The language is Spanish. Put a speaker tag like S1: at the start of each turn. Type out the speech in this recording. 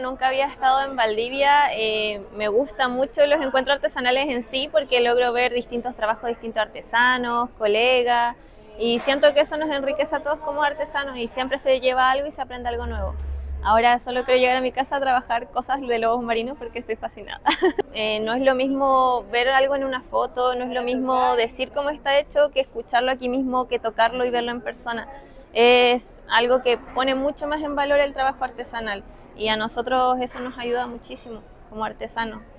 S1: Nunca había estado en Valdivia, me gustan mucho los encuentros artesanales en sí porque logro ver distintos trabajos de distintos artesanos, colegas y siento que eso nos enriquece a todos como artesanos y siempre se lleva algo y se aprende algo nuevo. Ahora solo quiero llegar a mi casa a trabajar cosas de lobos marinos porque estoy fascinada. No es lo mismo ver algo en una foto, no es lo mismo decir cómo está hecho que escucharlo aquí mismo, que tocarlo y verlo en persona. Es algo que pone mucho más en valor el trabajo artesanal y a nosotros eso nos ayuda muchísimo como artesanos.